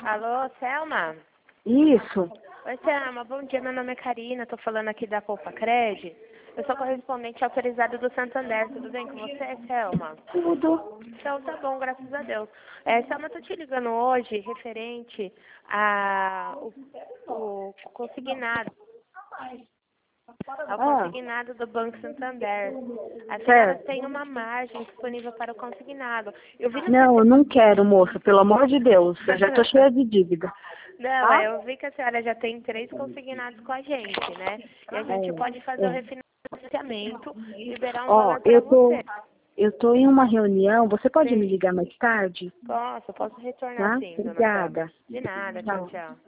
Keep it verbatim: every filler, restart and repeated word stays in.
Alô, Selma? Isso. Oi, Selma. Bom dia, meu nome é Karina. Estou falando aqui da Poupa Cred. Eu sou correspondente autorizada do Santander. Tudo bem com você, Selma? Tudo. Então, tá bom, graças a Deus. É, Selma, eu tô te ligando hoje referente a o, o consignado. Ao Ah, consignado do Banco Santander. A senhora certo. tem uma margem disponível para o consignado. Eu vi no Não, eu não quero, moça, pelo amor de Deus. Eu já tô cheia de dívida. Não, Tá? é, eu vi que a senhora já tem três consignados com a gente, né? E a gente pode É, fazer o é. refinanciamento, liberar um Ó, valor para eu tô, você. eu tô em uma reunião. Você pode me Sim. ligar mais tarde? Posso, posso retornar Tá? sim, dona Selma. Obrigada. De nada, tchau, Tchau. tchau.